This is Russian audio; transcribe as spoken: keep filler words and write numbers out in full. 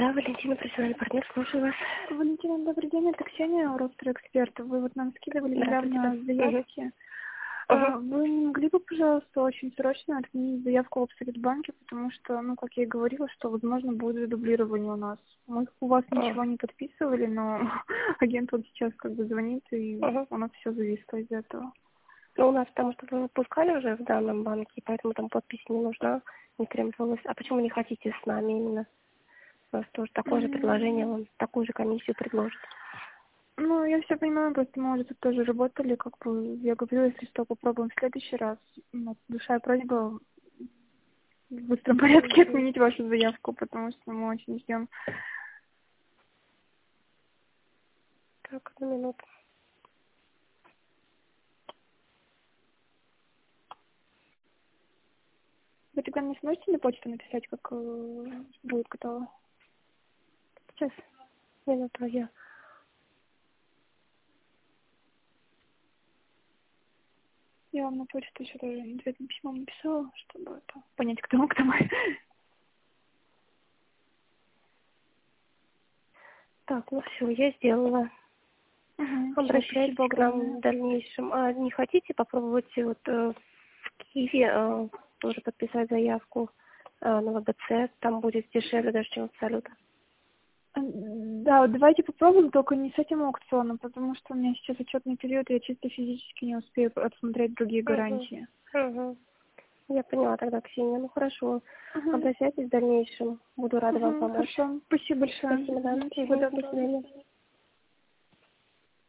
Да, Валентина, профессиональный партнер, слушаю вас. Валентина, добрый день, это Ксения, Ростер-эксперт. Вы вот нам скидывали недавно заявки. Угу. Вы не могли бы, пожалуйста, очень срочно отменить заявку в Абсолютбанке, потому что, ну, как я и говорила, что, возможно, будет дублирование у нас. Мы у вас ничего не подписывали, но агент вот сейчас как бы звонит, и Угу. у нас все зависло из этого. Ну, у нас, потому что вы выпускали уже в данном банке, и поэтому там подпись не нужна, не требовалась. А почему не хотите с нами именно? У нас тоже такое же предложение, он такую же комиссию предложит. Ну, я все понимаю, просто мы уже тут тоже работали, как бы, я говорю, если что, попробуем в следующий раз. Ну, душа и просьба в быстром порядке отменить вашу заявку, потому что мы очень ждем. Так, одну минуту. Вы тогда мне сможете на почту написать, как э, будет готово? Сейчас, минуту, я... Я вам на почту еще тоже ответным письмом написала, чтобы это, понять, кто мы, кто мы. Так, ну все, я сделала. Угу, Обращайтесь спасибо к нам огромное. в дальнейшем. А не хотите попробовать вот э, в Киеве э, тоже подписать заявку э, на ВБЦ? Там будет дешевле даже, чем в Абсолют. Да, вот давайте попробуем, только не с этим аукционом, потому что у меня сейчас отчетный период, и я чисто физически не успею отсмотреть другие Угу. гарантии. Угу. Я поняла тогда, Ксения. Ну хорошо. Угу. Обращайтесь в дальнейшем. Буду рада вам Угу, помочь. хорошо. Спасибо большое. Спасибо, да. Угу, всего Угу. До доброго. свидания.